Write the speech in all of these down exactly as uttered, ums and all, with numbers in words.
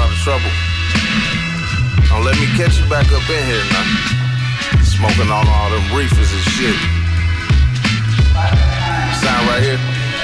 lot of trouble. Don't let me catch you back up in here now. Smoking on all them reefers and shit. Sign right here.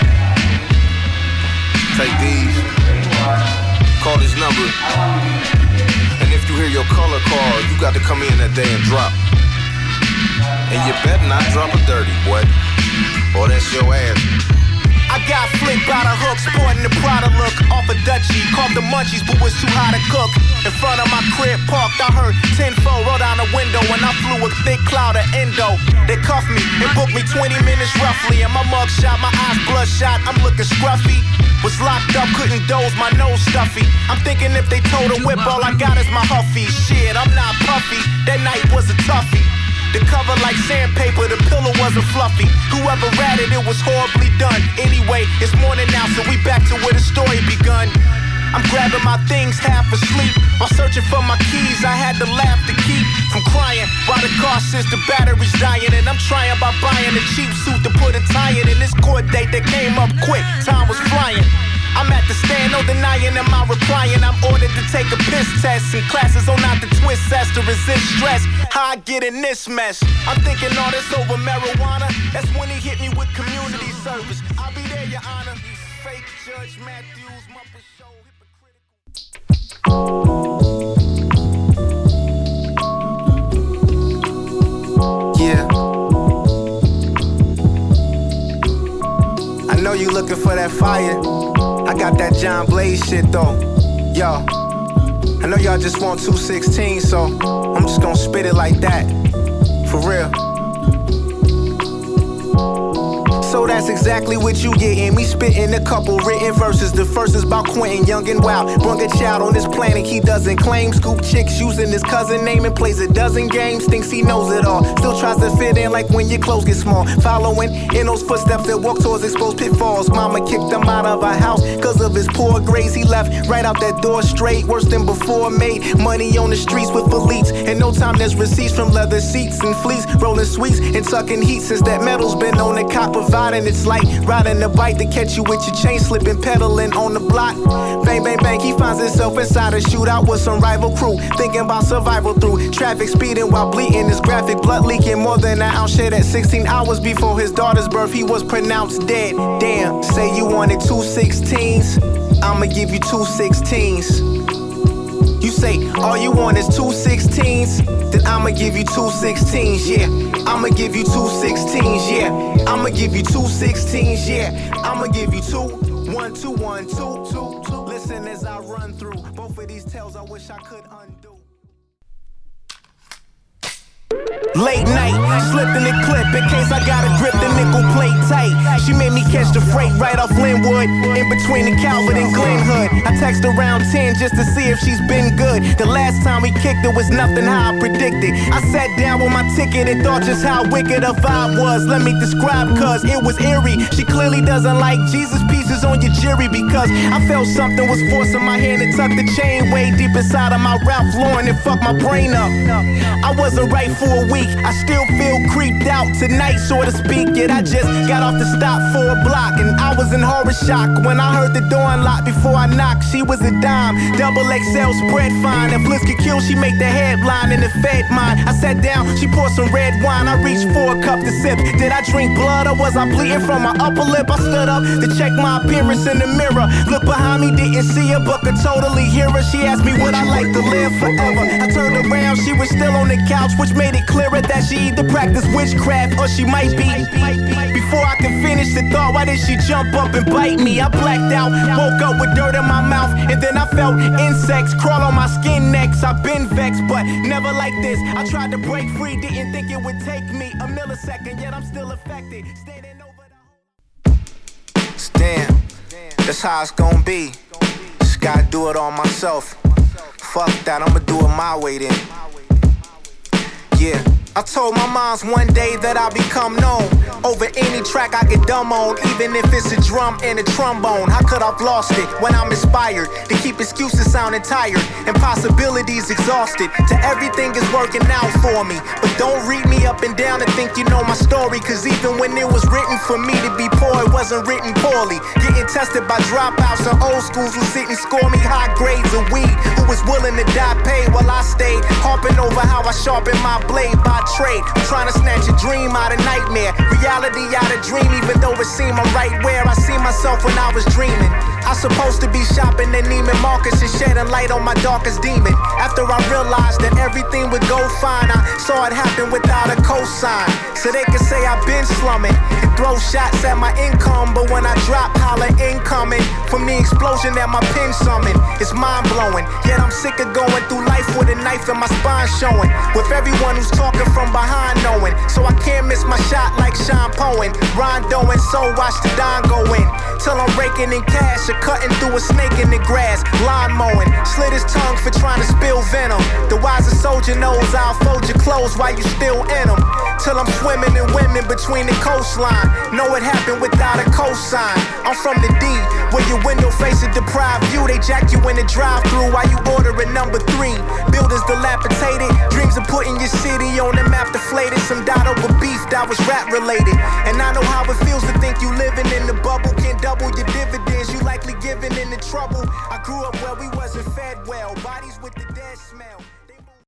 Take these. Call this number. And if you hear your color call, you got to come in that day and drop. And you better not drop a dirty, boy, or that's your ass. I got flicked by the hook, sporting the Prada look. Off a Dutchie, caught the munchies, but was too high to cook. In front of my crib parked, I heard ten-fold roll down the window, and I flew a thick cloud of endo. They cuffed me and booked me twenty minutes roughly. And my mug shot, my eyes bloodshot, I'm looking scruffy. Was locked up, couldn't doze, my nose stuffy. I'm thinking if they told a whip, all I got is my huffy. Shit, I'm not puffy, that night was a toughie. The cover like sandpaper, the pillow wasn't fluffy. Whoever ratted it was horribly done. Anyway, it's morning now, so we back to where the story begun. I'm grabbing my things half asleep. While searching for my keys, I had to laugh to keep from crying. While the car says the battery's dying, and I'm trying by buying a cheap suit to put a tie in. And this court date that came up quick, time was flying. I'm at the stand, no denying, am I replying? I'm ordered to take a piss test, and classes on not to twist sets to resist stress. How I get in this mess? I'm thinking all this over marijuana. That's when he hit me with community service. I'll be there, Your Honor. These fake Judge Matthews, Muppet Show, hypocritical. Yeah. I know you looking for that fire. I got that John Blaze shit though. Yo, I know y'all just want two sixteen, so I'm just gonna spit it like that. For real. So that's exactly what you gettin'. Me spittin' a couple written verses. The first is about Quentin, young and wild. Brung a child on this planet he doesn't claim. Scoop chicks using his cousin name and plays a dozen games. Thinks he knows it all. Still tries to fit in like when your clothes get small. Following in those footsteps that walk towards exposed pitfalls. Mama kicked him out of her house cause of his poor grades. He left right out that door straight. Worse than before. Made money on the streets with elites. In no time there's receipts from leather seats and fleece. Rolling sweets and tucking heat since that metal's been on the cop of and it's like riding a bike to catch you with your chain slipping, pedaling on the block. Bang, bang, bang, he finds himself inside a shootout with some rival crew. Thinking about survival through traffic speeding while bleeding. His graphic blood leaking more than an ounce. Shed at sixteen hours before his daughter's birth, he was pronounced dead. Damn, say you wanted two sixteens, I'ma give you two sixteens. You say all you want is two sixteens, then I'ma give you two sixteens, yeah. I'ma give you two sixteens, yeah. I'ma give you two sixteens, yeah. I'ma give you two, one, two, one, two, two, two. Listen as I run through both of these tales I wish I could undo. Late night, slipped in the clip in case I gotta grip the nickel plate tight. She made me catch the freight right off Linwood, in between the Calvert and Glenhood. I text around ten just to see if she's been good. The last time we kicked it was nothing how I predicted. I sat down with my ticket and thought just how wicked a vibe was. Let me describe, cause it was eerie. She clearly doesn't like Jesus pieces on your jury, because I felt something was forcing my hand and tucked the chain way deep inside of my Ralph Lauren and fucked my brain up. I wasn't right for a week. I still feel creeped out tonight, so to speak. Yet I just got off the stop for a block, and I was in horror shock when I heard the door unlock before I knocked. She was a dime, double X L spread fine. If Bliss could kill, she make the headline and it fed mine. I sat down, she poured some red wine. I reached for a cup to sip. Did I drink blood or was I bleeding from my upper lip? I stood up to check my appearance in the mirror. Looked behind me, didn't see her, but could totally hear her. She asked me would I like to live forever. I turned around, she was still on the couch, which made it clearer that she either practice witchcraft or she might be. Before I could finish the thought, why did she jump up and bite me? I blacked out, woke up with dirt in my mouth, and then I felt insects crawl on my skin next. I've been vexed, but never like this. I tried to break free, didn't think it would take me a millisecond, yet I'm still affected. Standing over the Damn, that's how it's gonna be. Just gotta do it all myself. Fuck that, I'ma do it my way then. Yeah. I told my moms one day that I'll become known. Over any track I get dumb on, even if it's a drum and a trombone. How could I've lost it when I'm inspired to keep excuses sounding tired and possibilities exhausted? To everything is working out for me, but don't read me up and down and think you know my story. Cause even when it was written for me to be poor, it wasn't written poorly. Getting tested by dropouts and old schools who sit and score me high grades of weed. was willing to die paid while I stayed harping over how I sharpen my blade by trade. I'm trying to snatch a dream out of nightmare, reality out of dream, even though it seemed I'm right where I see myself when I was dreaming. I supposed to be shopping at Neiman Marcus and shedding light on my darkest demon. After I realized that everything would go fine, I saw it happen without a cosign. So they can say I've been slumming and throw shots at my income, but when I drop, holler incoming from the explosion that my pen summoned. It's mind blowing, yet I'm sick of going through life with a knife in my spine showing, with everyone who's talking from behind knowing. So I can't miss my shot like Sean Poen, rondoing, so watch the Don go in till I'm raking in cash or cutting through a snake in the grass. Lawn mowing, slit his tongue for trying to spill venom. The wiser soldier knows I'll fold your clothes while you still in them, till I'm swimming in women between the coastline. Know it happened without a cosign. I'm from the D, where your window face a deprived view. They jack you in the drive-thru while you ordering number three. Buildings dilapidated, dreams of putting your city on the map deflated. Some died over beef that was rap related, and I know how it feels to think you living in the bubble. Can't double your dividends, you likely giving in the trouble. I grew up where we wasn't fair.